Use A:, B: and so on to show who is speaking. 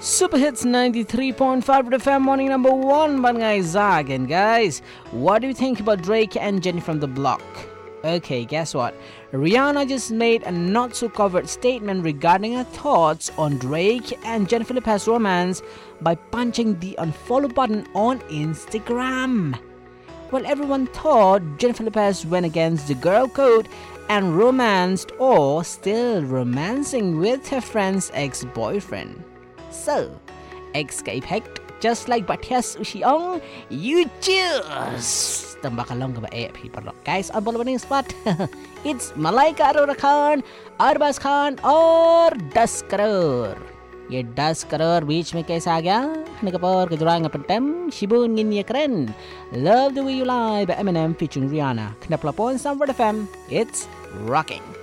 A: Super Hits 93.5 FM morning number 1 bन गए Zag. And guys, what do you think about Drake and Jenny from the Block? Okay, guess what? Rihanna just made a not so covert statement regarding her thoughts on Drake and Jennifer Lopez's romance by punching the unfollow button on Instagram. Well, everyone thought Jennifer Lopez went against the girl code and romanced or still romancing with her friend's ex-boyfriend. So, escaped just like Batias Ushiong, you choose. Tambakalong ba people. Guys, on Bolivarian spot, it's Malaika Arora Khan, Arbaz Khan, or 10 crore. ये 10 करोड़ बीच में कैसे आ गया? Nagapor kejurangan pentem, Shibun ngin ye keren. Love the Way You Lie by Eminem featuring Rihanna. Kena pelapon Sanford FM. It's rocking.